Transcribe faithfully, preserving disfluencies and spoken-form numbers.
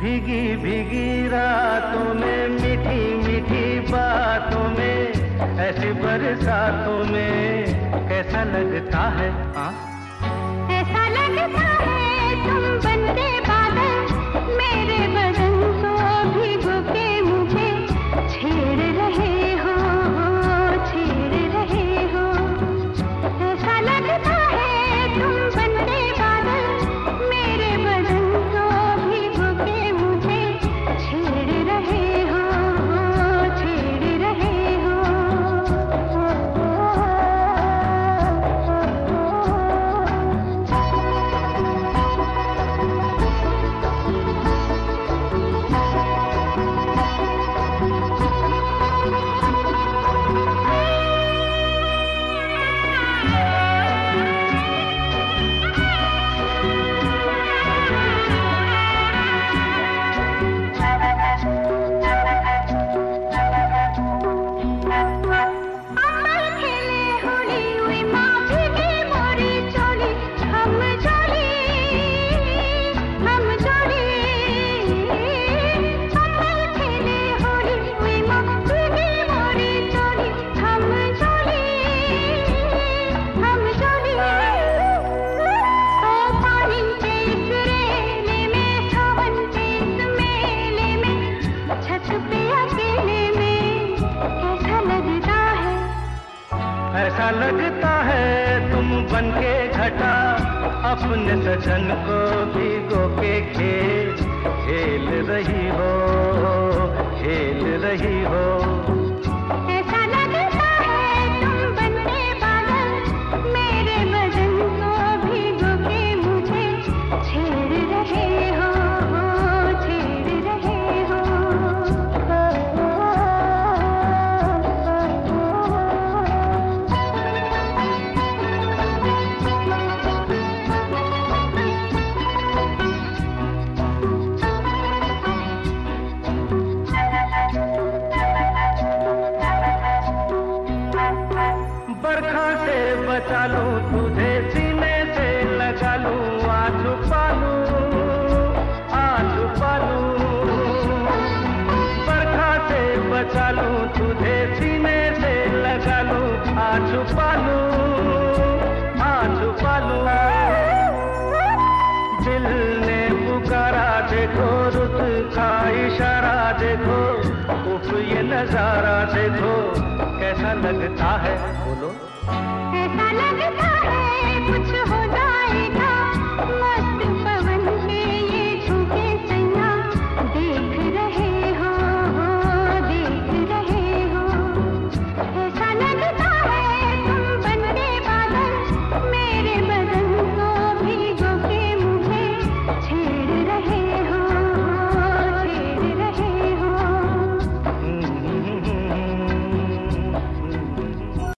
भीगी भीगी रातों में, मीठी मीठी बातों में, ऐसी बरसातों में कैसा लगता है? हाँ ऐसा लगता है तुम बनते बादल, मेरे बदन को भिगो के मुझे छेड़ रहे हो, छेड़ रहे हो। ऐसा लगता है तुम बनते बादल, मेरे बदन को भिगो के मुझे छेड़ रहे हो, छेड़ रहे हो। ऐसा लगता है तुम बनके घटा, अपने सजन को भिगो के खेल खेल रही हो, खेल रही हो। ऐसा लगता है तुम बनते बादल, मेरे बदन को भिगो के मुझे छेड़ रहे हो, छेड़ रहे हो। बरखा से बचा लूं तुझे, सीने से लगा लूं, आ छुपा लूं, आ छुपा लूं। बरखा से बचा लूं तुझे, सीने से लगा लूं, आ छुपा लूं, आ छुपा लूं। दिल ने पुकारा देखो, रुत का इशारा देखो, उफ ये नजारा देखो कैसा लगता है, बोलो। ऐसा